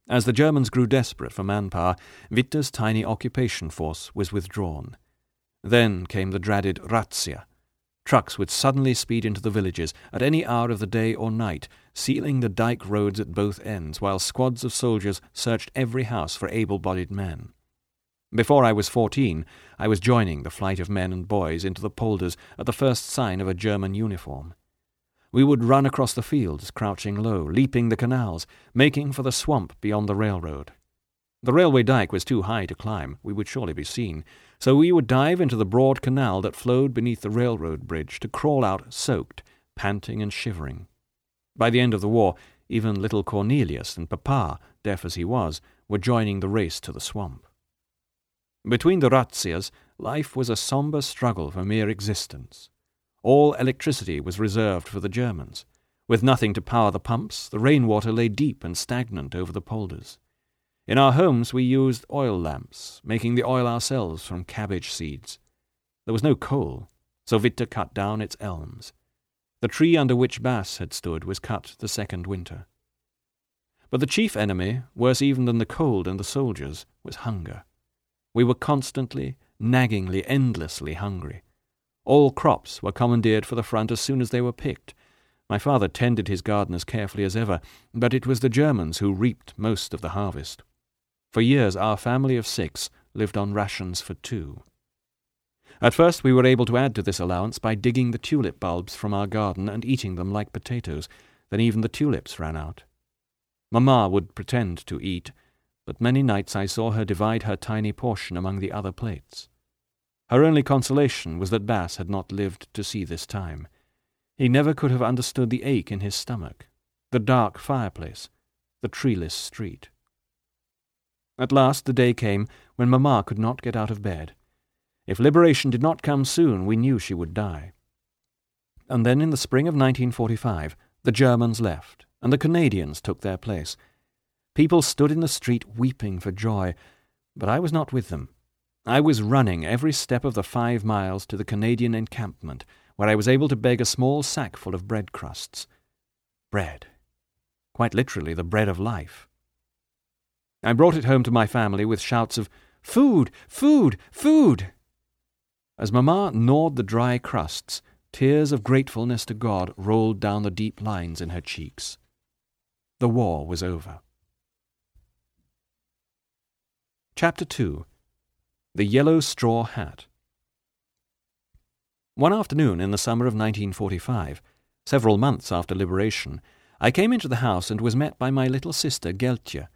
As the Germans grew desperate for manpower, Witte's tiny occupation force was withdrawn. Then came the dreaded Razzia. Trucks would suddenly speed into the villages at any hour of the day or night, sealing the dike roads at both ends, while squads of soldiers searched every house for able-bodied men. Before I was 14, I was joining the flight of men and boys into the polders at the first sign of a German uniform. We would run across the fields, crouching low, leaping the canals, making for the swamp beyond the railroad. The railway dike was too high to climb, we would surely be seen, so we would dive into the broad canal that flowed beneath the railroad bridge to crawl out soaked, panting and shivering. By the end of the war, even little Cornelius and Papa, deaf as he was, were joining the race to the swamp. Between the Razzias, life was a sombre struggle for mere existence. All electricity was reserved for the Germans. With nothing to power the pumps, the rainwater lay deep and stagnant over the polders. In our homes we used oil lamps, making the oil ourselves from cabbage seeds. There was no coal, so Witte cut down its elms. The tree under which Bas had stood was cut the second winter. But the chief enemy, worse even than the cold and the soldiers, was hunger. We were constantly, naggingly, endlessly hungry. All crops were commandeered for the front as soon as they were picked. My father tended his garden as carefully as ever, but it was the Germans who reaped most of the harvest. For years our family of 6 lived on rations for 2. At first we were able to add to this allowance by digging the tulip bulbs from our garden and eating them like potatoes. Then even the tulips ran out. Mamma would pretend to eat, but many nights I saw her divide her tiny portion among the other plates. Her only consolation was that Bas had not lived to see this time. He never could have understood the ache in his stomach, the dark fireplace, the treeless street. At last the day came when Mamma could not get out of bed. If liberation did not come soon, we knew she would die. And then in the spring of 1945, the Germans left, and the Canadians took their place. People stood in the street weeping for joy, but I was not with them. I was running every step of the 5 miles to the Canadian encampment, where I was able to beg a small sack full of bread crusts. Bread. Quite literally the bread of life. I brought it home to my family with shouts of, "Food! Food! Food!" As Mamma gnawed the dry crusts, tears of gratefulness to God rolled down the deep lines in her cheeks. The war was over. Chapter 2. The Yellow Straw Hat. One afternoon in the summer of 1945, several months after liberation, I came into the house and was met by my little sister Geltje,